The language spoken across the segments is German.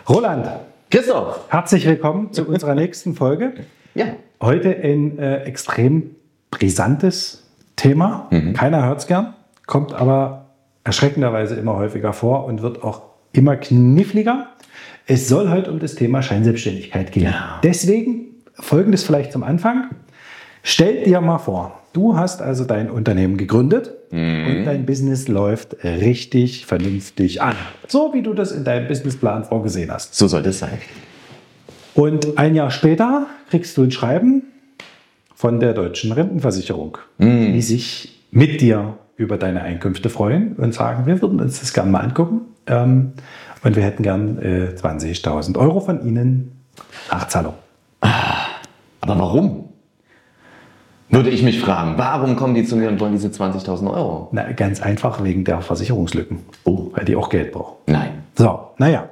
Roland, Christoph, herzlich willkommen zu unserer nächsten Folge. ja, Heute ein extrem brisantes Thema. Keiner hört es gern, kommt aber erschreckenderweise immer häufiger vor und wird auch immer kniffliger. Es soll heute um das Thema Scheinselbstständigkeit gehen. Ja. Deswegen Folgendes vielleicht zum Anfang. Stell dir mal vor, du hast also dein Unternehmen gegründet und dein Business läuft richtig vernünftig an. So wie du das in deinem Businessplan vorgesehen hast. so sollte es sein. Und ein Jahr später kriegst du ein Schreiben von der Deutschen Rentenversicherung, die sich mit dir über deine Einkünfte freuen und sagen, wir würden uns das gerne mal angucken und wir hätten gern 20.000 Euro von Ihnen Nachzahlung. Aber warum? Würde ich mich fragen, warum kommen die zu mir und wollen diese 20.000 Euro? Na, ganz einfach wegen der Versicherungslücken, weil die auch Geld brauchen. Nein. So, naja.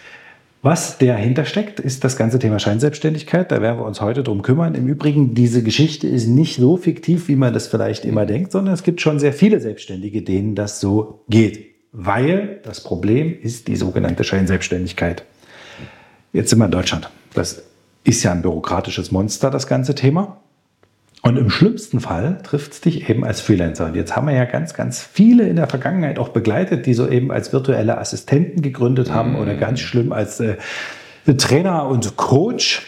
Was dahinter steckt, ist das ganze Thema Scheinselbstständigkeit. Da werden wir uns heute drum kümmern. Im Übrigen, diese Geschichte ist nicht so fiktiv, wie man das vielleicht immer denkt, sondern es gibt schon sehr viele Selbstständige, denen das so geht. Weil das Problem ist die sogenannte Scheinselbstständigkeit. Jetzt sind wir in Deutschland. Das ist ja ein bürokratisches Monster, das ganze Thema. Und im schlimmsten Fall trifft es dich eben als Freelancer. Und jetzt haben wir ja ganz, ganz viele in der Vergangenheit auch begleitet, die so eben als virtuelle Assistenten gegründet haben oder ganz schlimm als Trainer und Coach,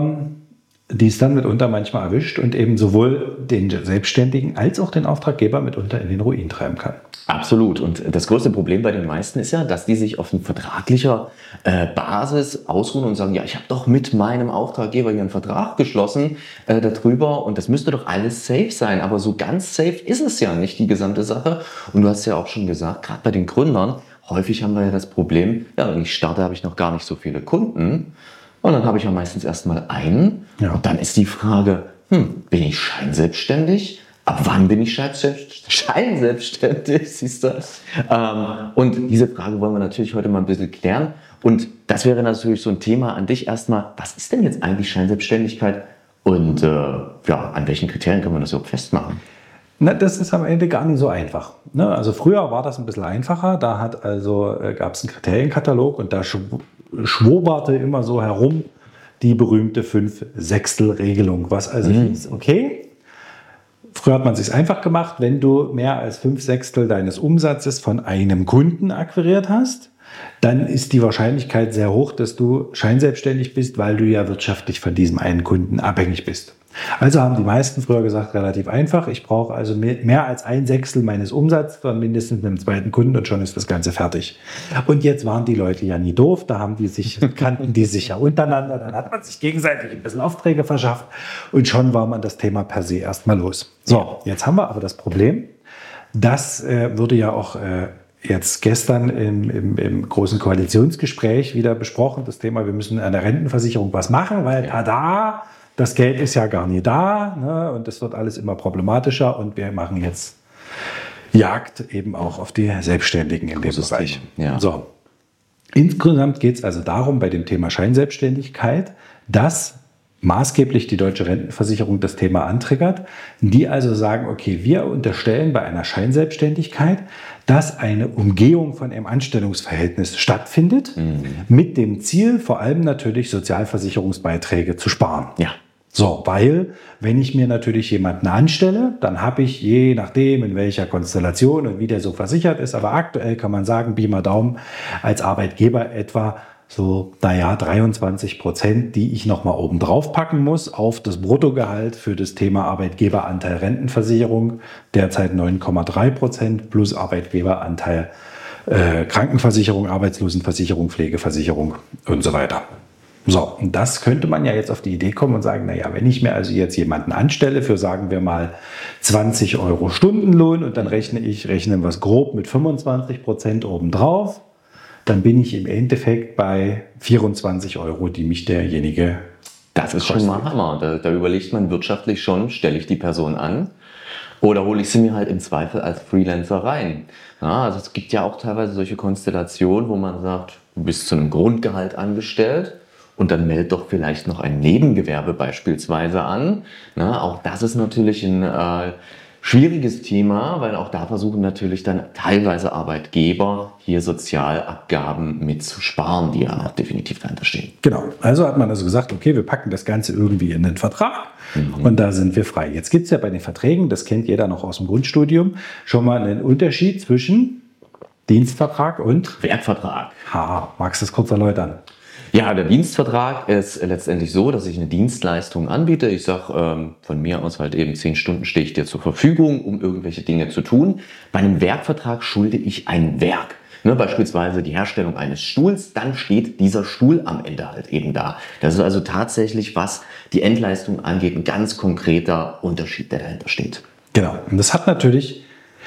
die es dann mitunter manchmal erwischt und eben sowohl den Selbstständigen als auch den Auftraggeber mitunter in den Ruin treiben kann. Absolut. Und das größte Problem bei den meisten ist ja, dass die sich auf vertraglicher Basis ausruhen und sagen, ja, ich habe doch mit meinem Auftraggeber hier einen Vertrag geschlossen darüber und das müsste doch alles safe sein. Aber so ganz safe ist es ja nicht, die gesamte Sache. Und du hast ja auch schon gesagt, gerade bei den Gründern, häufig haben wir ja das Problem, ja, wenn ich starte, habe ich noch gar nicht so viele Kunden. Und dann habe ich ja meistens erstmal einen. Ja. Und dann ist die Frage, bin ich scheinselbstständig? Ab wann bin ich scheinselbstständig? Siehst du? Und diese Frage wollen wir natürlich heute mal ein bisschen klären. Und das wäre natürlich so ein Thema an dich erstmal. Was ist denn jetzt eigentlich Scheinselbstständigkeit? Und an welchen Kriterien kann man das überhaupt festmachen? Na, das ist am Ende gar nicht so einfach. Ne? Also früher war das ein bisschen einfacher. Da gab es einen Kriterienkatalog und da schwoberte immer so herum die berühmte 5/6-Regelung. Was also hieß, okay, früher hat man es sich einfach gemacht, wenn du mehr als 5/6 deines Umsatzes von einem Kunden akquiriert hast, dann ist die Wahrscheinlichkeit sehr hoch, dass du scheinselbstständig bist, weil du ja wirtschaftlich von diesem einen Kunden abhängig bist. Also haben die meisten früher gesagt, relativ einfach, ich brauche also mehr als 1/6 meines Umsatzes von mindestens einem zweiten Kunden und schon ist das Ganze fertig. Und jetzt waren die Leute ja nie doof, kannten die sich ja untereinander, dann hat man sich gegenseitig ein bisschen Aufträge verschafft und schon war man das Thema per se erstmal los. So, jetzt haben wir aber das Problem, das wurde ja auch jetzt gestern im großen Koalitionsgespräch wieder besprochen, das Thema, wir müssen an der Rentenversicherung was machen, weil tada, das Geld ist ja gar nicht da, ne? Und es wird alles immer problematischer und wir machen jetzt Jagd eben auch auf die Selbstständigen in dem Bereich. Ja. So. Insgesamt geht es also darum, bei dem Thema Scheinselbstständigkeit, dass maßgeblich die Deutsche Rentenversicherung das Thema antriggert, die also sagen, okay, wir unterstellen bei einer Scheinselbstständigkeit, dass eine Umgehung von einem Anstellungsverhältnis stattfindet, mit dem Ziel, vor allem natürlich Sozialversicherungsbeiträge zu sparen. Ja. So, weil wenn ich mir natürlich jemanden anstelle, dann habe ich je nachdem, in welcher Konstellation und wie der so versichert ist, aber aktuell kann man sagen, Pi mal Daumen, als Arbeitgeber etwa so, 23%, die ich nochmal oben drauf packen muss auf das Bruttogehalt für das Thema Arbeitgeberanteil Rentenversicherung, derzeit 9,3% plus Arbeitgeberanteil Krankenversicherung, Arbeitslosenversicherung, Pflegeversicherung und so weiter. So, und das könnte man ja jetzt auf die Idee kommen und sagen, naja, wenn ich mir also jetzt jemanden anstelle für, sagen wir mal, 20 Euro Stundenlohn und dann rechnen wir es grob mit 25% obendrauf, dann bin ich im Endeffekt bei 24 Euro, die mich derjenige Das ist schon mal Hammer. Da überlegt man wirtschaftlich schon, stelle ich die Person an oder hole ich sie mir halt im Zweifel als Freelancer rein. Ja, also es gibt ja auch teilweise solche Konstellationen, wo man sagt, du bist zu einem Grundgehalt angestellt und dann meld doch vielleicht noch ein Nebengewerbe beispielsweise an. Na, auch das ist natürlich ein Schwieriges Thema, weil auch da versuchen natürlich dann teilweise Arbeitgeber hier Sozialabgaben mitzusparen, die ja auch definitiv dahinter stehen. Genau, also hat man also gesagt, okay, wir packen das Ganze irgendwie in den Vertrag und da sind wir frei. Jetzt gibt es ja bei den Verträgen, das kennt jeder noch aus dem Grundstudium, schon mal einen Unterschied zwischen Dienstvertrag und Werkvertrag. Magst du das kurz erläutern? Ja, der Dienstvertrag ist letztendlich so, dass ich eine Dienstleistung anbiete. Ich sage von mir aus halt eben 10 Stunden stehe ich dir zur Verfügung, um irgendwelche Dinge zu tun. Bei einem Werkvertrag schulde ich ein Werk. Ne, beispielsweise die Herstellung eines Stuhls, dann steht dieser Stuhl am Ende halt eben da. Das ist also tatsächlich, was die Endleistung angeht, ein ganz konkreter Unterschied, der dahinter steht. Genau, und das hat natürlich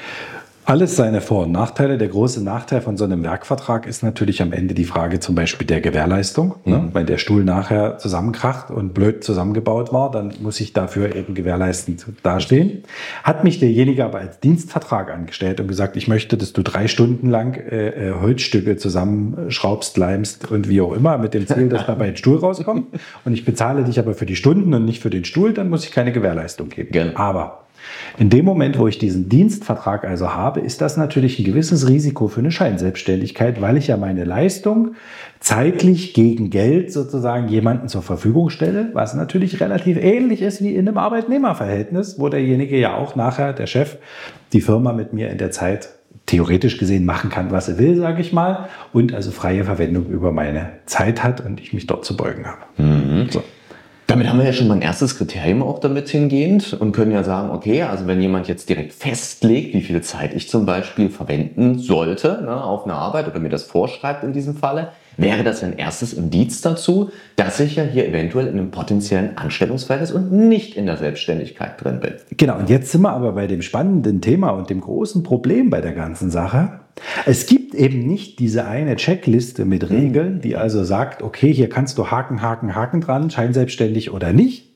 alles seine Vor- und Nachteile. Der große Nachteil von so einem Werkvertrag ist natürlich am Ende die Frage zum Beispiel der Gewährleistung. Ne? Wenn der Stuhl nachher zusammenkracht und blöd zusammengebaut war, dann muss ich dafür eben gewährleistend dastehen. Hat mich derjenige aber als Dienstvertrag angestellt und gesagt, ich möchte, dass du 3 Stunden lang Holzstücke zusammenschraubst, leimst und wie auch immer, mit dem Ziel, dass dabei ein Stuhl rauskommt. Und ich bezahle dich aber für die Stunden und nicht für den Stuhl, dann muss ich keine Gewährleistung geben. Gerne. Aber in dem Moment, wo ich diesen Dienstvertrag also habe, ist das natürlich ein gewisses Risiko für eine Scheinselbstständigkeit, weil ich ja meine Leistung zeitlich gegen Geld sozusagen jemanden zur Verfügung stelle, was natürlich relativ ähnlich ist wie in einem Arbeitnehmerverhältnis, wo derjenige ja auch nachher, der Chef, die Firma mit mir in der Zeit theoretisch gesehen machen kann, was er will, sage ich mal, und also freie Verwendung über meine Zeit hat und ich mich dort zu beugen habe. So. Damit haben wir ja schon mal ein erstes Kriterium auch damit hingehend und können ja sagen, okay, also wenn jemand jetzt direkt festlegt, wie viel Zeit ich zum Beispiel verwenden sollte, ne, auf eine Arbeit oder mir das vorschreibt in diesem Falle, wäre das ein erstes Indiz dazu, dass ich ja hier eventuell in einem potenziellen Anstellungsverhältnis und nicht in der Selbstständigkeit drin bin. Genau, und jetzt sind wir aber bei dem spannenden Thema und dem großen Problem bei der ganzen Sache. Es gibt eben nicht diese eine Checkliste mit Regeln, die also sagt, okay, hier kannst du Haken, Haken, Haken dran, scheinselbstständig oder nicht,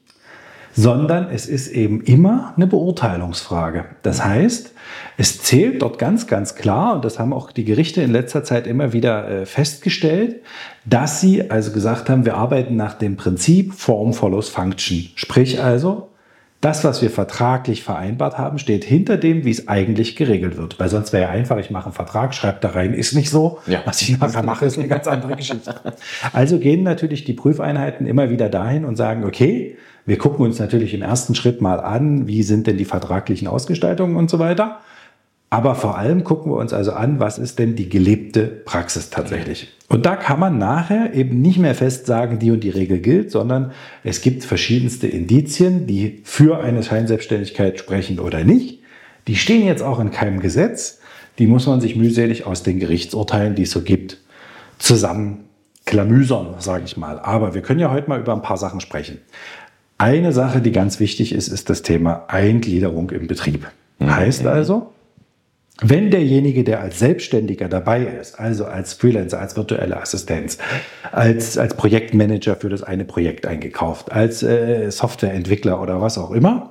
sondern es ist eben immer eine Beurteilungsfrage. Das heißt, es zählt dort ganz, ganz klar, und das haben auch die Gerichte in letzter Zeit immer wieder festgestellt, dass sie also gesagt haben, wir arbeiten nach dem Prinzip Form follows Function. Sprich also, das, was wir vertraglich vereinbart haben, steht hinter dem, wie es eigentlich geregelt wird. Weil sonst wäre ja einfach, ich mache einen Vertrag, schreibe da rein, ist nicht so. Ja. Was ich nachher mache, ist eine ganz andere Geschichte. Also gehen natürlich die Prüfeinheiten immer wieder dahin und sagen, okay, wir gucken uns natürlich im ersten Schritt mal an, wie sind denn die vertraglichen Ausgestaltungen und so weiter. Aber vor allem gucken wir uns also an, was ist denn die gelebte Praxis tatsächlich. Und da kann man nachher eben nicht mehr fest sagen, die und die Regel gilt, sondern es gibt verschiedenste Indizien, die für eine Scheinselbstständigkeit sprechen oder nicht. Die stehen jetzt auch in keinem Gesetz. Die muss man sich mühselig aus den Gerichtsurteilen, die es so gibt, zusammenklamüsern, sage ich mal. Aber wir können ja heute mal über ein paar Sachen sprechen. Eine Sache, die ganz wichtig ist, ist das Thema Eingliederung im Betrieb. Heißt also, wenn derjenige, der als Selbstständiger dabei ist, also als Freelancer, als virtuelle Assistenz, als Projektmanager für das eine Projekt eingekauft, als Softwareentwickler oder was auch immer,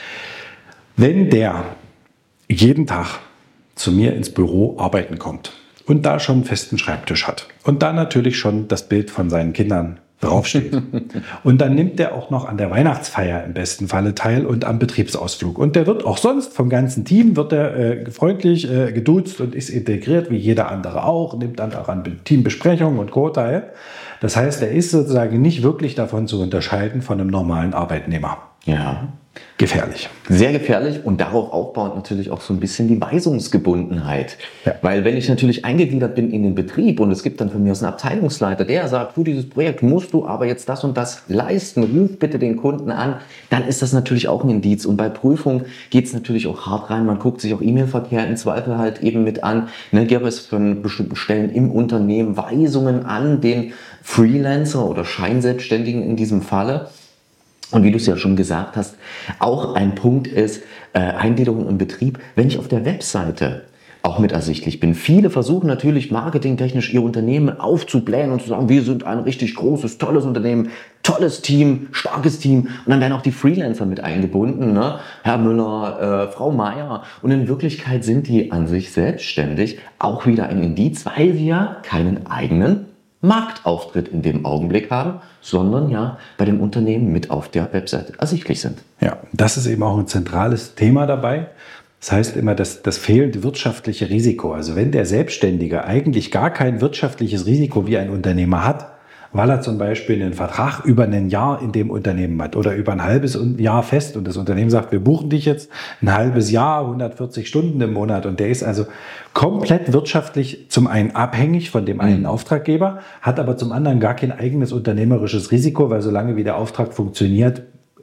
wenn der jeden Tag zu mir ins Büro arbeiten kommt und da schon einen festen Schreibtisch hat und da natürlich schon das Bild von seinen Kindern draufsteht. Und dann nimmt der auch noch an der Weihnachtsfeier im besten Falle teil und am Betriebsausflug. Und der wird auch sonst vom ganzen Team, wird er freundlich geduzt und ist integriert, wie jeder andere auch, nimmt dann auch an Teambesprechungen und Co. teil. Das heißt, er ist sozusagen nicht wirklich davon zu unterscheiden von einem normalen Arbeitnehmer. Ja. Gefährlich. Sehr gefährlich und darauf aufbauend natürlich auch so ein bisschen die Weisungsgebundenheit. Ja. Weil wenn ich natürlich eingegliedert bin in den Betrieb und es gibt dann von mir aus einen Abteilungsleiter, der sagt, du, dieses Projekt musst du aber jetzt das und das leisten, ruf bitte den Kunden an, dann ist das natürlich auch ein Indiz. Und bei Prüfung geht es natürlich auch hart rein. Man guckt sich auch E-Mail-Verkehr im Zweifel halt eben mit an. Ne, gäbe es von bestimmten Stellen im Unternehmen Weisungen an den Freelancer oder Scheinselbstständigen in diesem Falle. Und wie du es ja schon gesagt hast, auch ein Punkt ist Eingliederung im Betrieb, wenn ich auf der Webseite auch mit ersichtlich bin. Viele versuchen natürlich marketingtechnisch ihr Unternehmen aufzublähen und zu sagen, wir sind ein richtig großes, tolles Unternehmen, tolles Team, starkes Team. Und dann werden auch die Freelancer mit eingebunden, ne? Herr Müller, Frau Meier. Und in Wirklichkeit sind die an sich selbstständig auch wieder ein Indiz, weil sie ja keinen eigenen Marktauftritt in dem Augenblick haben, sondern ja bei dem Unternehmen mit auf der Webseite ersichtlich sind. Ja, das ist eben auch ein zentrales Thema dabei. Das heißt immer, das fehlende wirtschaftliche Risiko. Also wenn der Selbstständige eigentlich gar kein wirtschaftliches Risiko wie ein Unternehmer hat, weil er zum Beispiel einen Vertrag über ein Jahr in dem Unternehmen hat oder über ein halbes Jahr fest und das Unternehmen sagt, wir buchen dich jetzt ein halbes Jahr, 140 Stunden im Monat und der ist also komplett wirtschaftlich zum einen abhängig von dem einen Auftraggeber, hat aber zum anderen gar kein eigenes unternehmerisches Risiko, weil solange wie der Auftrag funktioniert,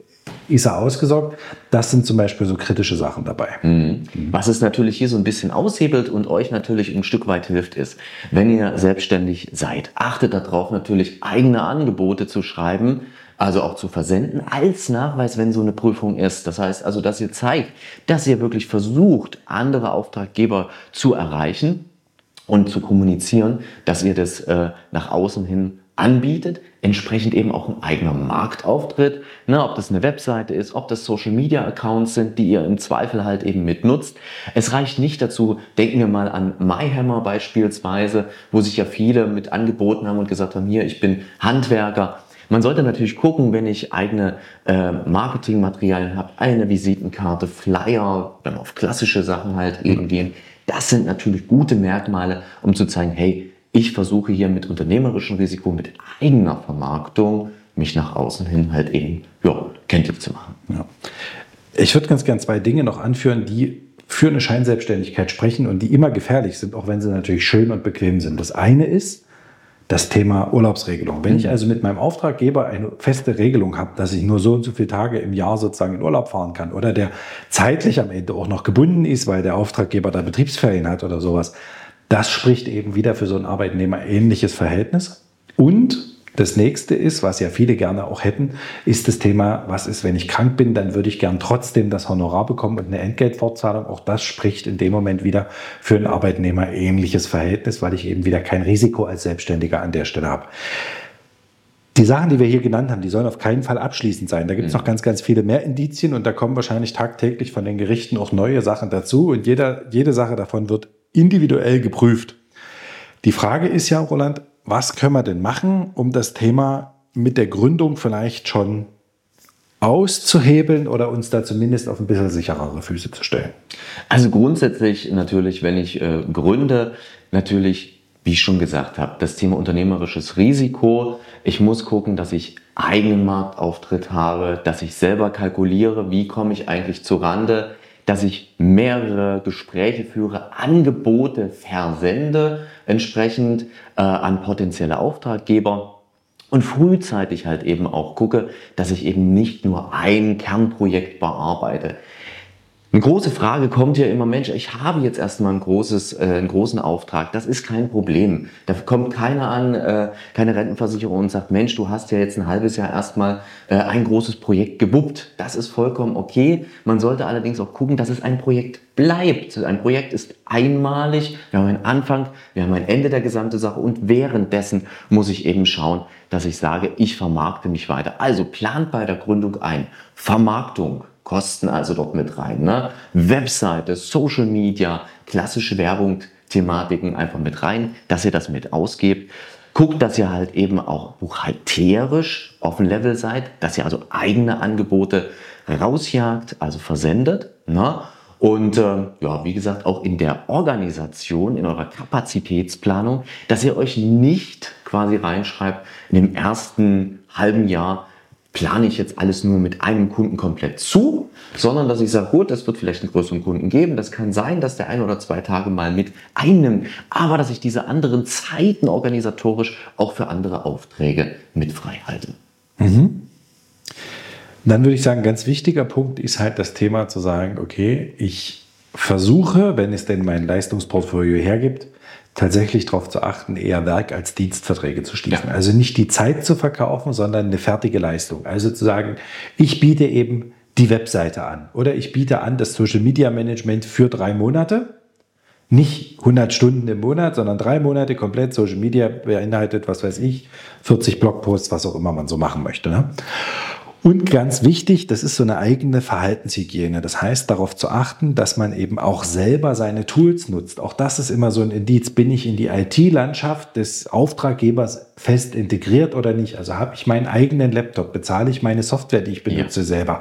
ist er ausgesorgt. Das sind zum Beispiel so kritische Sachen dabei. Was es natürlich hier so ein bisschen aushebelt und euch natürlich ein Stück weit hilft, ist, wenn ihr selbstständig seid, achtet darauf natürlich eigene Angebote zu schreiben, also auch zu versenden, als Nachweis, wenn so eine Prüfung ist. Das heißt also, dass ihr zeigt, dass ihr wirklich versucht, andere Auftraggeber zu erreichen und zu kommunizieren, dass ihr das nach außen hin anbietet, entsprechend eben auch ein eigener Marktauftritt, ne, ob das eine Webseite ist, ob das Social Media Accounts sind, die ihr im Zweifel halt eben mitnutzt. Es reicht nicht dazu, denken wir mal an MyHammer beispielsweise, wo sich ja viele mit angeboten haben und gesagt haben, hier, ich bin Handwerker. Man sollte natürlich gucken, wenn ich eigene Marketingmaterialien habe, eine Visitenkarte, Flyer, dann auf klassische Sachen halt eben gehen. Das sind natürlich gute Merkmale, um zu zeigen, hey, ich versuche hier mit unternehmerischem Risiko, mit eigener Vermarktung, mich nach außen hin halt eben kenntlich zu machen. Ja. Ich würde ganz gern zwei Dinge noch anführen, die für eine Scheinselbstständigkeit sprechen und die immer gefährlich sind, auch wenn sie natürlich schön und bequem sind. Das eine ist das Thema Urlaubsregelung. Wenn ich also mit meinem Auftraggeber eine feste Regelung habe, dass ich nur so und so viele Tage im Jahr sozusagen in Urlaub fahren kann oder der zeitlich am Ende auch noch gebunden ist, weil der Auftraggeber da Betriebsferien hat oder sowas, das spricht eben wieder für so ein arbeitnehmerähnliches Verhältnis. Und das nächste ist, was ja viele gerne auch hätten, ist das Thema, was ist, wenn ich krank bin, dann würde ich gern trotzdem das Honorar bekommen und eine Entgeltfortzahlung. Auch das spricht in dem Moment wieder für ein arbeitnehmerähnliches Verhältnis, weil ich eben wieder kein Risiko als Selbstständiger an der Stelle habe. Die Sachen, die wir hier genannt haben, die sollen auf keinen Fall abschließend sein. Da gibt es noch ganz, ganz viele mehr Indizien und da kommen wahrscheinlich tagtäglich von den Gerichten auch neue Sachen dazu und jede Sache davon wird individuell geprüft. Die Frage ist ja, Roland, was können wir denn machen, um das Thema mit der Gründung vielleicht schon auszuhebeln oder uns da zumindest auf ein bisschen sicherere Füße zu stellen? Also grundsätzlich natürlich, wenn ich gründe, natürlich, wie ich schon gesagt habe, das Thema unternehmerisches Risiko. Ich muss gucken, dass ich eigenen Marktauftritt habe, dass ich selber kalkuliere, wie komme ich eigentlich zurande, dass ich mehrere Gespräche führe, Angebote versende, entsprechend an potenzielle Auftraggeber und frühzeitig halt eben auch gucke, dass ich eben nicht nur ein Kernprojekt bearbeite. Eine große Frage kommt ja immer, Mensch, ich habe jetzt erstmal einen großen Auftrag, das ist kein Problem. Da kommt keiner an, keine Rentenversicherung und sagt, Mensch, du hast ja jetzt ein halbes Jahr erstmal ein großes Projekt gewuppt. Das ist vollkommen okay. Man sollte allerdings auch gucken, dass es ein Projekt bleibt. Ein Projekt ist einmalig, wir haben einen Anfang, wir haben ein Ende der gesamten Sache und währenddessen muss ich eben schauen, dass ich sage, ich vermarkte mich weiter. Also plant bei der Gründung ein, Vermarktung. Kosten also dort mit rein. Ne? Webseite, Social Media, klassische Werbung, Thematiken einfach mit rein, dass ihr das mit ausgebt. Guckt, dass ihr halt eben auch buchhalterisch auf dem Level seid, dass ihr also eigene Angebote rausjagt, also versendet. Ne? Und wie gesagt, auch in der Organisation, in eurer Kapazitätsplanung, dass ihr euch nicht quasi reinschreibt, in dem ersten halben Jahr plane ich jetzt alles nur mit einem Kunden komplett zu, sondern dass ich sage, gut, es wird vielleicht einen größeren Kunden geben, das kann sein, dass der 1 oder 2 Tage mal mit einnimmt, aber dass ich diese anderen Zeiten organisatorisch auch für andere Aufträge mit frei halte. Mhm. Dann würde ich sagen, ein ganz wichtiger Punkt ist halt das Thema zu sagen, okay, ich versuche, wenn es denn mein Leistungsportfolio hergibt, tatsächlich darauf zu achten, eher Werk- als Dienstverträge zu schließen. Ja. Also nicht die Zeit zu verkaufen, sondern eine fertige Leistung. Also zu sagen, ich biete eben die Webseite an oder ich biete an das Social Media Management für 3 Monate. Nicht 100 Stunden im Monat, sondern 3 Monate komplett. Social Media beinhaltet, was weiß ich, 40 Blogposts, was auch immer man so machen möchte. Ne? Und ganz wichtig, das ist so eine eigene Verhaltenshygiene. Das heißt, darauf zu achten, dass man eben auch selber seine Tools nutzt. Auch das ist immer so ein Indiz. Bin ich in die IT-Landschaft des Auftraggebers fest integriert oder nicht? Also habe ich meinen eigenen Laptop? Bezahle ich meine Software, die ich benutze, selber?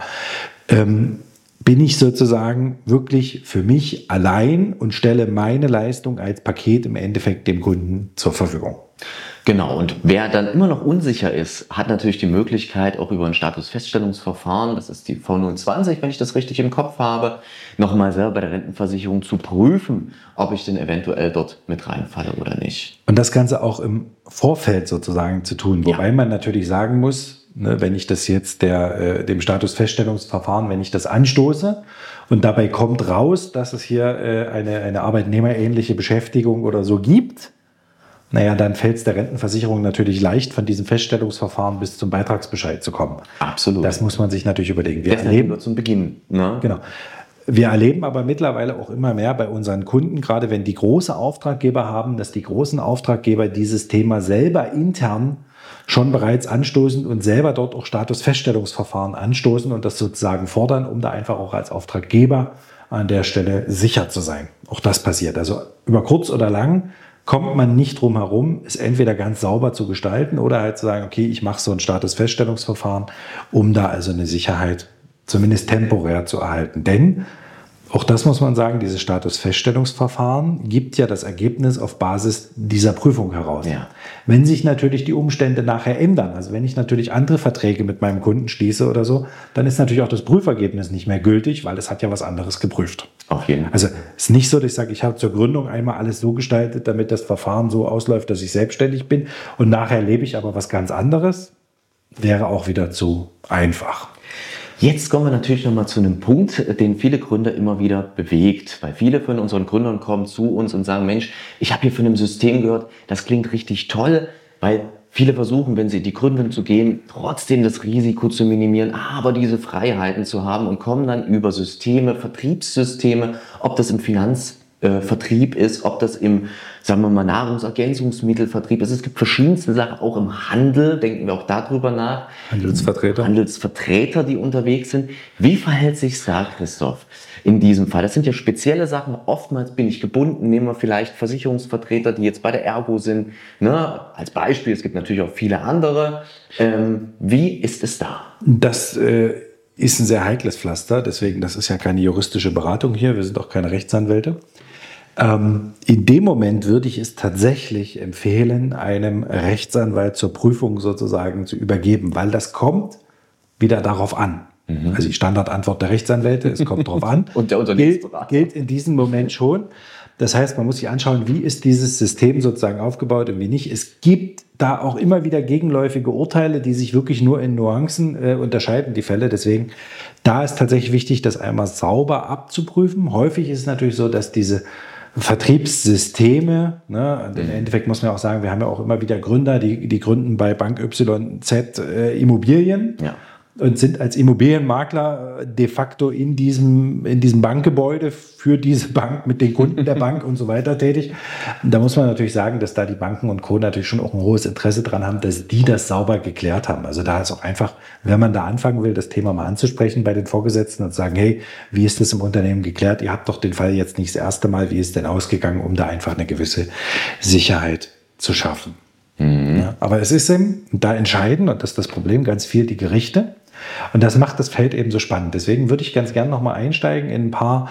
Bin ich sozusagen wirklich für mich allein und stelle meine Leistung als Paket im Endeffekt dem Kunden zur Verfügung? Genau, und wer dann immer noch unsicher ist, hat natürlich die Möglichkeit, auch über ein Statusfeststellungsverfahren, das ist die V020, wenn ich das richtig im Kopf habe, nochmal selber bei der Rentenversicherung zu prüfen, ob ich denn eventuell dort mit reinfalle oder nicht. Und das Ganze auch im Vorfeld sozusagen zu tun, wobei man natürlich sagen muss, ne, wenn ich das jetzt dem Statusfeststellungsverfahren, wenn ich das anstoße und dabei kommt raus, dass es hier eine arbeitnehmerähnliche Beschäftigung oder so gibt, naja, dann fällt es der Rentenversicherung natürlich leicht, von diesem Feststellungsverfahren bis zum Beitragsbescheid zu kommen. Absolut. Das muss man sich natürlich überlegen. Wir erleben nur zum Beginn. Ne? Genau. Wir erleben aber mittlerweile auch immer mehr bei unseren Kunden, gerade wenn die große Auftraggeber haben, dass die großen Auftraggeber dieses Thema selber intern schon bereits anstoßen und selber dort auch Statusfeststellungsverfahren anstoßen und das sozusagen fordern, um da einfach auch als Auftraggeber an der Stelle sicher zu sein. Auch das passiert. Also über kurz oder lang kommt man nicht drum herum, es entweder ganz sauber zu gestalten oder halt zu sagen, okay, ich mache so ein Statusfeststellungsverfahren, um da also eine Sicherheit zumindest temporär zu erhalten. Denn, auch das muss man sagen, dieses Statusfeststellungsverfahren gibt ja das Ergebnis auf Basis dieser Prüfung heraus. Ja. Wenn sich natürlich die Umstände nachher ändern, also wenn ich natürlich andere Verträge mit meinem Kunden schließe oder so, dann ist natürlich auch das Prüfergebnis nicht mehr gültig, weil es hat ja was anderes geprüft. Auf jeden Fall. Also es ist nicht so, dass ich sage, ich habe zur Gründung einmal alles so gestaltet, damit das Verfahren so ausläuft, dass ich selbstständig bin und nachher lebe ich aber was ganz anderes, wäre auch wieder zu einfach. Jetzt kommen wir natürlich nochmal zu einem Punkt, den viele Gründer immer wieder bewegt. Weil viele von unseren Gründern kommen zu uns und sagen, Mensch, ich habe hier von einem System gehört, das klingt richtig toll, weil viele versuchen, wenn sie in die Gründung zu gehen, trotzdem das Risiko zu minimieren, aber diese Freiheiten zu haben und kommen dann über Systeme, Vertriebssysteme, ob das im Finanzvertrieb ist, ob das im, sagen wir mal, Nahrungsergänzungsmittelvertrieb ist. Es gibt verschiedenste Sachen, auch im Handel, denken wir auch darüber nach. Handelsvertreter, die unterwegs sind. Wie verhält sich da, Christoph, in diesem Fall? Das sind ja spezielle Sachen. Oftmals bin ich gebunden. Nehmen wir vielleicht Versicherungsvertreter, die jetzt bei der Ergo sind. Ne? Als Beispiel, es gibt natürlich auch viele andere. Wie ist es da? Das ist ein sehr heikles Pflaster. Deswegen, das ist ja keine juristische Beratung hier. Wir sind auch keine Rechtsanwälte. In dem Moment würde ich es tatsächlich empfehlen, einem Rechtsanwalt zur Prüfung sozusagen zu übergeben, weil das kommt wieder darauf an. Also die Standardantwort der Rechtsanwälte, es kommt darauf an, Und der Unternehmensberater. gilt in diesem Moment schon. Das heißt, man muss sich anschauen, wie ist dieses System sozusagen aufgebaut und wie nicht. Es gibt da auch immer wieder gegenläufige Urteile, die sich wirklich nur in Nuancen unterscheiden, die Fälle. Deswegen, da ist tatsächlich wichtig, das einmal sauber abzuprüfen. Häufig ist es natürlich so, dass diese Vertriebssysteme, ne, im Endeffekt muss man auch sagen, wir haben ja auch immer wieder Gründer, die gründen bei Bank YZ Immobilien. Ja. Und sind als Immobilienmakler de facto in diesem Bankgebäude für diese Bank mit den Kunden der Bank und so weiter tätig. Und da muss man natürlich sagen, dass da die Banken und Co. natürlich schon auch ein hohes Interesse dran haben, dass die das sauber geklärt haben. Also da ist auch einfach, wenn man da anfangen will, das Thema mal anzusprechen bei den Vorgesetzten und zu sagen, hey, wie ist das im Unternehmen geklärt? Ihr habt doch den Fall jetzt nicht das erste Mal, wie ist denn ausgegangen, um da einfach eine gewisse Sicherheit zu schaffen. Ja, aber es ist eben, da entscheiden, und das ist das Problem, ganz viel die Gerichte. Und das macht das Feld eben so spannend. Deswegen würde ich ganz gerne noch mal einsteigen in ein paar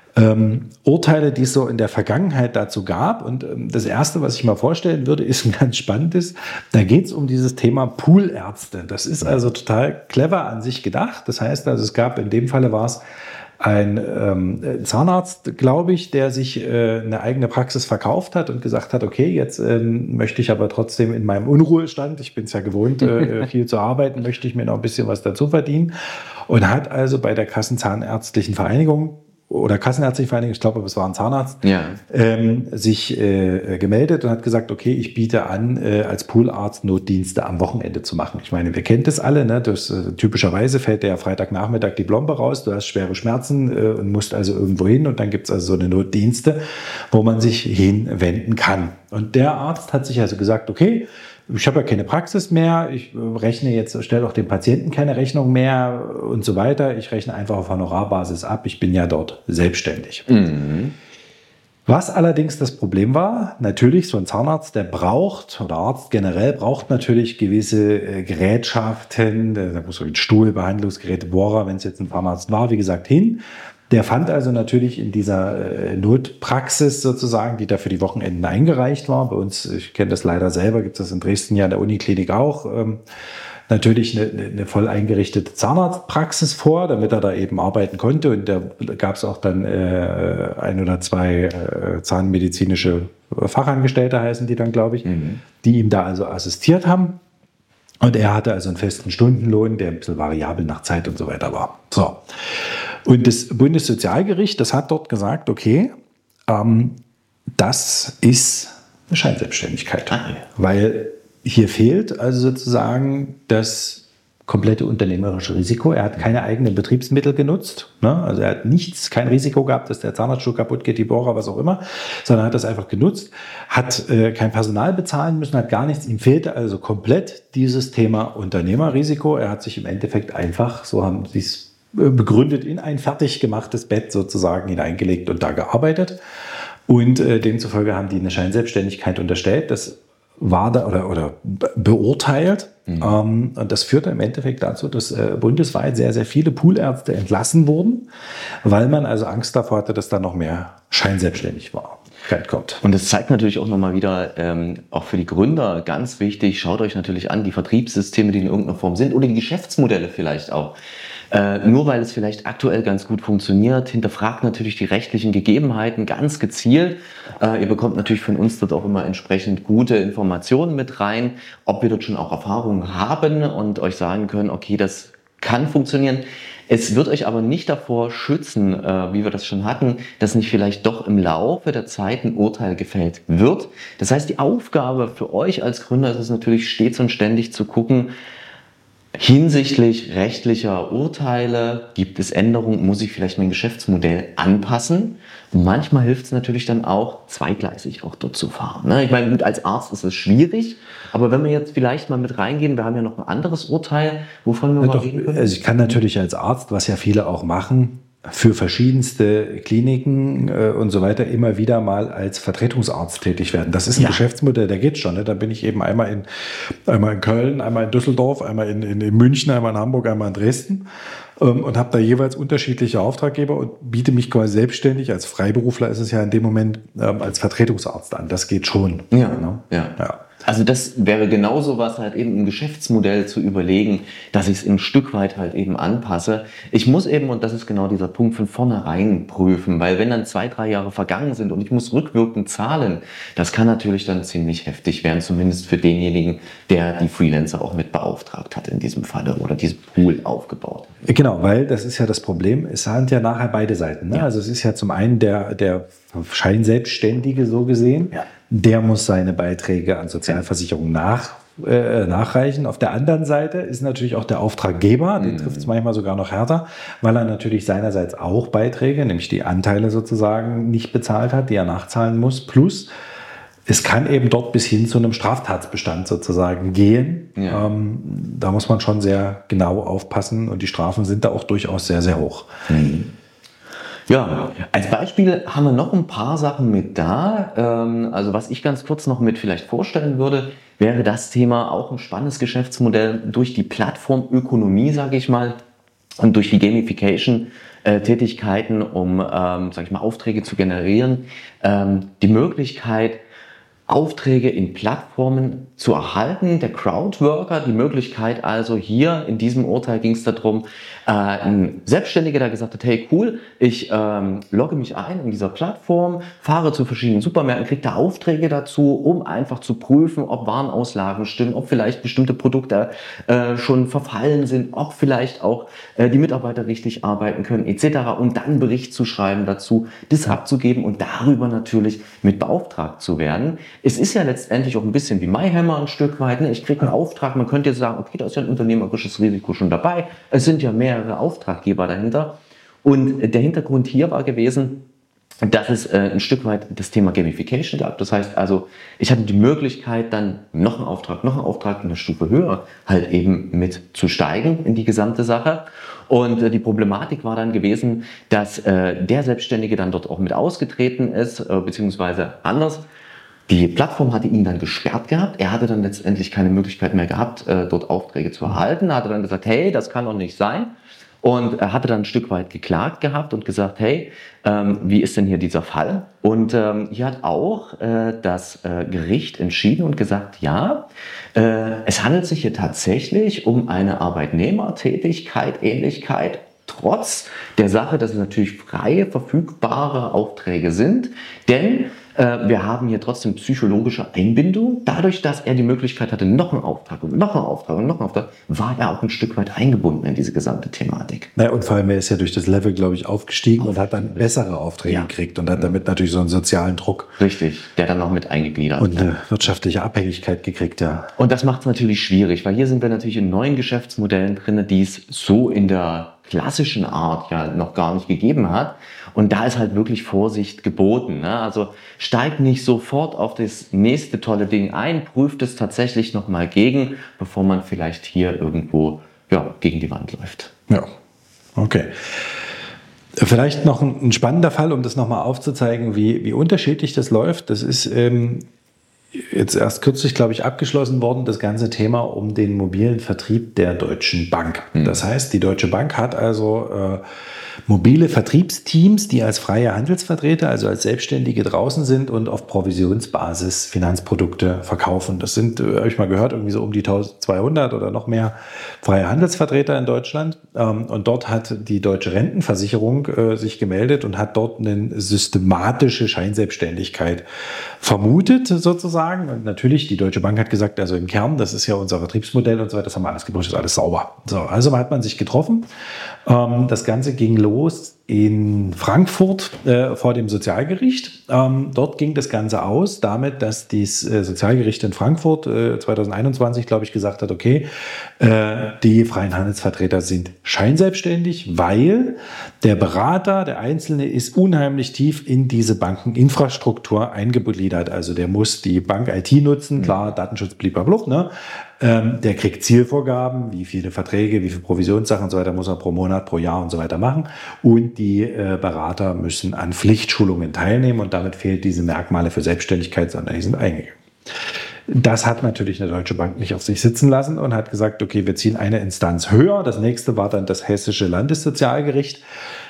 Urteile, die es so in der Vergangenheit dazu gab. Und das Erste, was ich mal vorstellen würde, ist ein ganz spannendes. Da geht es um dieses Thema Poolärzte. Das ist also total clever an sich gedacht. Das heißt also, es gab, in dem Falle war es ein Zahnarzt, glaube ich, der sich eine eigene Praxis verkauft hat und gesagt hat, okay, jetzt möchte ich aber trotzdem in meinem Unruhestand, ich bin es ja gewohnt, viel zu arbeiten, möchte ich mir noch ein bisschen was dazu verdienen und hat also bei der Kassenzahnärztlichen Vereinigung oder Kassenärztliche Vereinigung, ich glaube, es war ein Zahnarzt, Ja. sich gemeldet und hat gesagt, okay, ich biete an, als Poolarzt Notdienste am Wochenende zu machen. Ich meine, wir kennen das alle, ne? Typischerweise fällt der Freitagnachmittag die Plombe raus, du hast schwere Schmerzen und musst also irgendwo hin und dann gibt es also so eine Notdienste, wo man sich hinwenden kann. Und der Arzt hat sich also gesagt, okay, ich habe ja keine Praxis mehr, ich rechne jetzt, stelle auch dem Patienten keine Rechnung mehr und so weiter. Ich rechne einfach auf Honorarbasis ab, ich bin ja dort selbstständig. Was allerdings das Problem war, natürlich so ein Zahnarzt, der braucht, oder Arzt generell braucht natürlich gewisse Gerätschaften, da muss so ein Stuhl, Behandlungsgeräte, Bohrer, wenn es jetzt ein Zahnarzt war, wie gesagt, hin. Der fand also natürlich in dieser Notpraxis sozusagen, die da für die Wochenenden eingereicht war, bei uns, ich kenne das leider selber, gibt es das in Dresden ja in der Uniklinik auch, natürlich eine voll eingerichtete Zahnarztpraxis vor, damit er da eben arbeiten konnte. Und da gab es auch dann ein oder zwei zahnmedizinische Fachangestellte, heißen die dann, glaube ich, die ihm da also assistiert haben. Und er hatte also einen festen Stundenlohn, der ein bisschen variabel nach Zeit und so weiter war. So. Und das Bundessozialgericht, das hat dort gesagt, okay, das ist eine Scheinselbstständigkeit. Weil hier fehlt also sozusagen das komplette unternehmerische Risiko. Er hat keine eigenen Betriebsmittel genutzt. Ne? Also er hat kein Risiko gehabt, dass der Zahnarztstuhl kaputt geht, die Bohrer, was auch immer, sondern hat das einfach genutzt, hat kein Personal bezahlen müssen, hat gar nichts. Ihm fehlte also komplett dieses Thema Unternehmerrisiko. Er hat sich im Endeffekt einfach, so haben sie es begründet, in ein fertig gemachtes Bett sozusagen hineingelegt und da gearbeitet. Und demzufolge haben die eine Scheinselbstständigkeit unterstellt. Das war da oder beurteilt. Und das führte im Endeffekt dazu, dass bundesweit sehr, sehr viele Poolärzte entlassen wurden, weil man also Angst davor hatte, dass da noch mehr Scheinselbstständigkeit kommt. Und das zeigt natürlich auch nochmal wieder, auch für die Gründer ganz wichtig, schaut euch natürlich an, die Vertriebssysteme, die in irgendeiner Form sind, oder die Geschäftsmodelle vielleicht auch. Nur weil es vielleicht aktuell ganz gut funktioniert, hinterfragt natürlich die rechtlichen Gegebenheiten ganz gezielt. Ihr bekommt natürlich von uns dort auch immer entsprechend gute Informationen mit rein, ob wir dort schon auch Erfahrungen haben und euch sagen können, okay, das kann funktionieren. Es wird euch aber nicht davor schützen, wie wir das schon hatten, dass nicht vielleicht doch im Laufe der Zeit ein Urteil gefällt wird. Das heißt, die Aufgabe für euch als Gründer ist es natürlich stets und ständig zu gucken, hinsichtlich rechtlicher Urteile, gibt es Änderungen, muss ich vielleicht mein Geschäftsmodell anpassen? Und manchmal hilft es natürlich dann auch, zweigleisig auch dort zu fahren. Ne? Ich meine, gut, als Arzt ist es schwierig, aber wenn wir jetzt vielleicht mal mit reingehen, wir haben ja noch ein anderes Urteil, wovon wir mal reden können. Also ich kann natürlich als Arzt, was ja viele auch machen, für verschiedenste Kliniken und so weiter immer wieder mal als Vertretungsarzt tätig werden. Das ist ein Geschäftsmodell, der geht schon. Ne? Da bin ich eben einmal in Köln, einmal in Düsseldorf, einmal in München, einmal in Hamburg, einmal in Dresden und habe da jeweils unterschiedliche Auftraggeber und biete mich quasi selbstständig, als Freiberufler ist es ja in dem Moment, als Vertretungsarzt an. Das geht schon. Ja. Also das wäre genauso was, halt eben ein Geschäftsmodell zu überlegen, dass ich es ein Stück weit halt eben anpasse. Ich muss eben, und das ist genau dieser Punkt, von vornherein prüfen, weil wenn dann 2-3 Jahre vergangen sind und ich muss rückwirkend zahlen, das kann natürlich dann ziemlich heftig werden, zumindest für denjenigen, der die Freelancer auch mit beauftragt hat in diesem Falle oder diesen Pool aufgebaut. Genau, weil das ist ja das Problem, es sind ja nachher beide Seiten. Ne? Ja. Also es ist ja zum einen der Scheinselbstständige so gesehen, der muss seine Beiträge an Sozialversicherungen nachreichen. Auf der anderen Seite ist natürlich auch der Auftraggeber, den trifft es manchmal sogar noch härter, weil er natürlich seinerseits auch Beiträge, nämlich die Anteile sozusagen, nicht bezahlt hat, die er nachzahlen muss. Plus, es kann eben dort bis hin zu einem Straftatsbestand sozusagen gehen. Ja. Da muss man schon sehr genau aufpassen und die Strafen sind da auch durchaus sehr, sehr hoch. Ja, als Beispiel haben wir noch ein paar Sachen mit da. Also was ich ganz kurz noch mit vielleicht vorstellen würde, wäre das Thema auch ein spannendes Geschäftsmodell durch die Plattformökonomie, sage ich mal, und durch die Gamification-Tätigkeiten, um, sage ich mal, Aufträge zu generieren. Die Möglichkeit, Aufträge in Plattformen zu erhalten, der Crowdworker, die Möglichkeit also hier in diesem Urteil ging es darum, ein Selbstständiger, der gesagt hat, hey cool, ich logge mich ein in dieser Plattform, fahre zu verschiedenen Supermärkten, kriege da Aufträge dazu, um einfach zu prüfen, ob Warenauslagen stimmen, ob vielleicht bestimmte Produkte schon verfallen sind, ob vielleicht auch die Mitarbeiter richtig arbeiten können etc. und dann einen Bericht zu schreiben dazu, das abzugeben und darüber natürlich mit beauftragt zu werden. Es ist ja letztendlich auch ein bisschen wie MyHammer ein Stück weit. Ne? Ich kriege einen Auftrag, man könnte jetzt sagen, okay, da ist ja ein unternehmerisches Risiko schon dabei. Es sind ja mehrere Auftraggeber dahinter. Und der Hintergrund hier war gewesen, dass es ein Stück weit das Thema Gamification gab. Das heißt also, ich hatte die Möglichkeit, dann noch einen Auftrag, eine Stufe höher halt eben mit zu steigen in die gesamte Sache. Und die Problematik war dann gewesen, dass der Selbstständige dann dort auch mit ausgetreten ist, beziehungsweise anders. Die Plattform hatte ihn dann gesperrt gehabt. Er hatte dann letztendlich keine Möglichkeit mehr gehabt, dort Aufträge zu erhalten. Er hatte dann gesagt, hey, das kann doch nicht sein. Und er hatte dann ein Stück weit geklagt gehabt und gesagt, hey, wie ist denn hier dieser Fall? Und hier hat auch das Gericht entschieden und gesagt, ja, es handelt sich hier tatsächlich um eine Arbeitnehmertätigkeit, Ähnlichkeit, trotz der Sache, dass es natürlich freie, verfügbare Aufträge sind. Denn wir haben hier trotzdem psychologische Einbindung. Dadurch, dass er die Möglichkeit hatte, noch einen Auftrag und noch einen Auftrag und noch einen Auftrag, war er auch ein Stück weit eingebunden in diese gesamte Thematik. Naja, und vor allem, er ist ja durch das Level, glaube ich, aufgestiegen und hat dann bessere Aufträge gekriegt und hat damit natürlich so einen sozialen Druck. Richtig, der dann noch mit eingegliedert. Und eine wirtschaftliche Abhängigkeit gekriegt, ja. Und das macht es natürlich schwierig, weil hier sind wir natürlich in neuen Geschäftsmodellen drin, die es so in der klassischen Art ja noch gar nicht gegeben hat. Und da ist halt wirklich Vorsicht geboten. Ne? Also steigt nicht sofort auf das nächste tolle Ding ein, prüft es tatsächlich nochmal gegen, bevor man vielleicht hier irgendwo gegen die Wand läuft. Ja, okay. Vielleicht noch ein spannender Fall, um das nochmal aufzuzeigen, wie unterschiedlich das läuft. Das ist jetzt erst kürzlich, glaube ich, abgeschlossen worden, das ganze Thema um den mobilen Vertrieb der Deutschen Bank. Das heißt, die Deutsche Bank hat also mobile Vertriebsteams, die als freie Handelsvertreter, also als Selbstständige draußen sind und auf Provisionsbasis Finanzprodukte verkaufen. Das sind, habe ich mal gehört, irgendwie so um die 1200 oder noch mehr freie Handelsvertreter in Deutschland. Und dort hat die Deutsche Rentenversicherung sich gemeldet und hat dort eine systematische Scheinselbstständigkeit vermutet sozusagen. Und natürlich, die Deutsche Bank hat gesagt, also im Kern, das ist ja unser Vertriebsmodell und so weiter, das haben wir alles geprüft, das ist alles sauber. So, also hat man sich getroffen. Das Ganze ging los in Frankfurt vor dem Sozialgericht. Dort ging das Ganze aus damit, dass das Sozialgericht in Frankfurt 2021, glaube ich, gesagt hat, okay, die freien Handelsvertreter sind scheinselbstständig, weil der Berater, der Einzelne, ist unheimlich tief in diese Bankeninfrastruktur eingegliedert. Also der muss die Bank-IT nutzen, klar, Datenschutz, blablabla, ne? Der kriegt Zielvorgaben, wie viele Verträge, wie viele Provisionssachen und so weiter muss er pro Monat, pro Jahr und so weiter machen. Und die Berater müssen an Pflichtschulungen teilnehmen und damit fehlt diese Merkmale für Selbstständigkeit, sondern die sind eingegangen. Das hat natürlich eine Deutsche Bank nicht auf sich sitzen lassen und hat gesagt, okay, wir ziehen eine Instanz höher. Das nächste war dann das Hessische Landessozialgericht.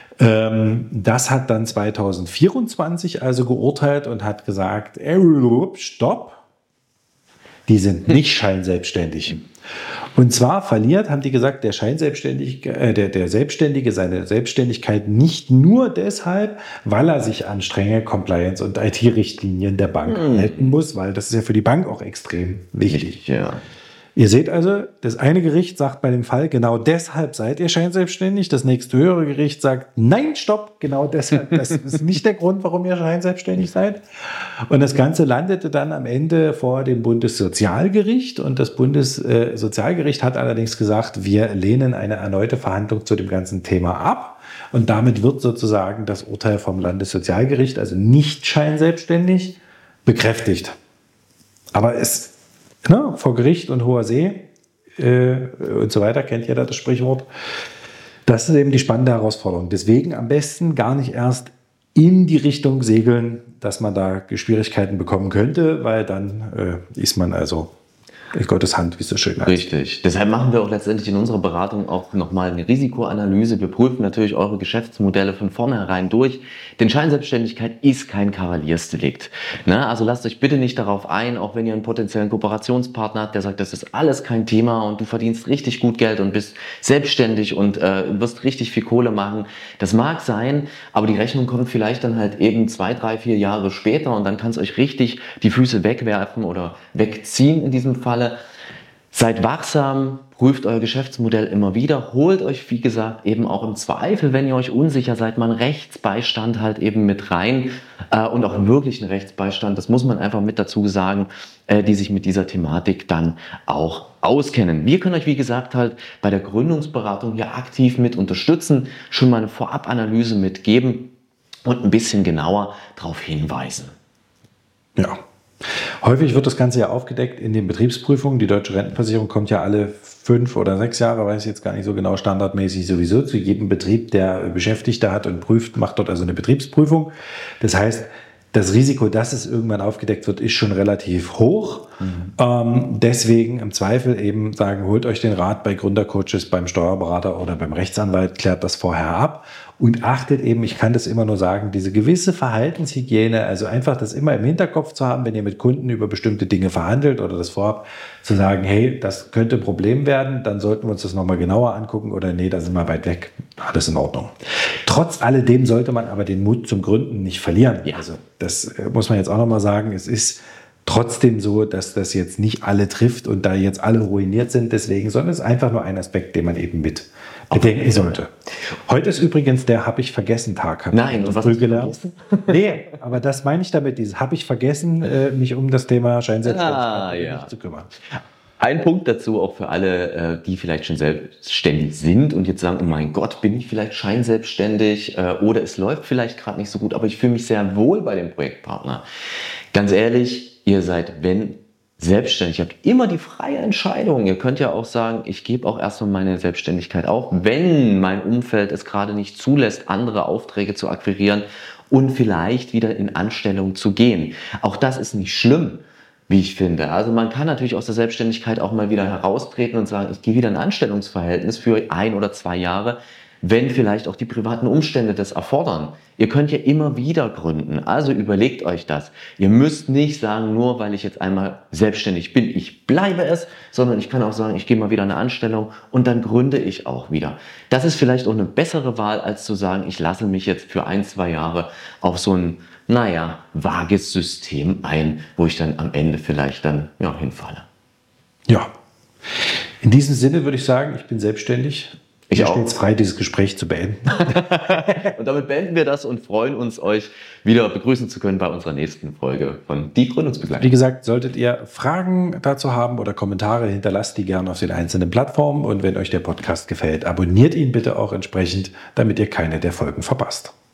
Das hat dann 2024 also geurteilt und hat gesagt, stopp. Die sind nicht scheinselbstständig. Und zwar haben die gesagt, der Selbstständige seine Selbstständigkeit nicht nur deshalb, weil er sich an strenge Compliance- und IT-Richtlinien der Bank halten muss, weil das ist ja für die Bank auch extrem wichtig. Ja. Ihr seht also, das eine Gericht sagt bei dem Fall, genau deshalb seid ihr scheinselbstständig. Das nächste höhere Gericht sagt, nein, stopp, genau deshalb. Das ist nicht der Grund, warum ihr scheinselbstständig seid. Und das Ganze landete dann am Ende vor dem Bundessozialgericht. Und das Bundessozialgericht hat allerdings gesagt, wir lehnen eine erneute Verhandlung zu dem ganzen Thema ab. Und damit wird sozusagen das Urteil vom Landessozialgericht, also nicht scheinselbstständig, bekräftigt. Aber vor Gericht und hoher See und so weiter, kennt jeder das Sprichwort. Das ist eben die spannende Herausforderung. Deswegen am besten gar nicht erst in die Richtung segeln, dass man da Schwierigkeiten bekommen könnte, weil dann ist man also in Gottes Hand, wie es so schön heißt. Richtig. Deshalb machen wir auch letztendlich in unserer Beratung auch nochmal eine Risikoanalyse. Wir prüfen natürlich eure Geschäftsmodelle von vornherein durch. Denn Scheinselbstständigkeit ist kein Kavaliersdelikt. Ne? Also lasst euch bitte nicht darauf ein, auch wenn ihr einen potenziellen Kooperationspartner habt, der sagt, das ist alles kein Thema und du verdienst richtig gut Geld und bist selbstständig und wirst richtig viel Kohle machen. Das mag sein, aber die Rechnung kommt vielleicht dann halt eben 2, 3, 4 Jahre später und dann kann es euch richtig die Füße wegwerfen oder wegziehen in diesem Fall. Seid wachsam, prüft euer Geschäftsmodell immer wieder, holt euch, wie gesagt, eben auch im Zweifel, wenn ihr euch unsicher seid, mal einen Rechtsbeistand halt eben mit rein und auch wirklich einen Rechtsbeistand, das muss man einfach mit dazu sagen, die sich mit dieser Thematik dann auch auskennen. Wir können euch, wie gesagt, halt bei der Gründungsberatung hier aktiv mit unterstützen, schon mal eine Vorabanalyse mitgeben. und ein bisschen genauer darauf hinweisen. Ja. Häufig wird das Ganze ja aufgedeckt in den Betriebsprüfungen. Die Deutsche Rentenversicherung kommt ja alle 5 oder 6 Jahre, weiß ich jetzt gar nicht so genau, standardmäßig sowieso zu jedem Betrieb, der Beschäftigte hat und prüft, macht dort also eine Betriebsprüfung. Das heißt, das Risiko, dass es irgendwann aufgedeckt wird, ist schon relativ hoch. Deswegen im Zweifel eben sagen, holt euch den Rat bei Gründercoaches, beim Steuerberater oder beim Rechtsanwalt, klärt das vorher ab und achtet eben, ich kann das immer nur sagen, diese gewisse Verhaltenshygiene, also einfach das immer im Hinterkopf zu haben, wenn ihr mit Kunden über bestimmte Dinge verhandelt oder das vorhabt, zu sagen, hey, das könnte ein Problem werden, dann sollten wir uns das nochmal genauer angucken oder nee, da sind wir weit weg, alles in Ordnung. Trotz alledem sollte man aber den Mut zum Gründen nicht verlieren. Ja. Also das muss man jetzt auch nochmal sagen, es ist trotzdem so, dass das jetzt nicht alle trifft und da jetzt alle ruiniert sind deswegen, sondern es ist einfach nur ein Aspekt, den man eben mit bedenken sollte. Heute ist übrigens der Hab-ich-vergessen-Tag. Nein, und was früh hast du gelernt. Nee, aber das meine ich damit, dieses Hab-ich-vergessen, mich um das Thema Scheinselbstständigkeit zu kümmern. Ein Punkt dazu auch für alle, die vielleicht schon selbstständig sind und jetzt sagen, oh mein Gott, bin ich vielleicht scheinselbstständig oder es läuft vielleicht gerade nicht so gut, aber ich fühle mich sehr wohl bei dem Projektpartner. Ganz ehrlich, ihr seid, wenn selbstständig, ihr habt immer die freie Entscheidung. Ihr könnt ja auch sagen, ich gebe auch erstmal meine Selbstständigkeit auf, wenn mein Umfeld es gerade nicht zulässt, andere Aufträge zu akquirieren und vielleicht wieder in Anstellung zu gehen. Auch das ist nicht schlimm, wie ich finde. Also man kann natürlich aus der Selbstständigkeit auch mal wieder heraustreten und sagen, ich gehe wieder in ein Anstellungsverhältnis für 1 oder 2 Jahre, wenn vielleicht auch die privaten Umstände das erfordern. Ihr könnt ja immer wieder gründen, also überlegt euch das. Ihr müsst nicht sagen, nur weil ich jetzt einmal selbstständig bin, ich bleibe es, sondern ich kann auch sagen, ich gehe mal wieder in eine Anstellung und dann gründe ich auch wieder. Das ist vielleicht auch eine bessere Wahl, als zu sagen, ich lasse mich jetzt für 1, 2 Jahre auf so ein, vages System ein, wo ich dann am Ende vielleicht dann hinfalle. Ja, in diesem Sinne würde ich sagen, ich bin selbstständig. Ich auch. Mir steht es frei, dieses Gespräch zu beenden. Und damit beenden wir das und freuen uns, euch wieder begrüßen zu können bei unserer nächsten Folge von Die Gründungsbegleitung. Wie gesagt, solltet ihr Fragen dazu haben oder Kommentare, hinterlasst die gerne auf den einzelnen Plattformen. Und wenn euch der Podcast gefällt, abonniert ihn bitte auch entsprechend, damit ihr keine der Folgen verpasst.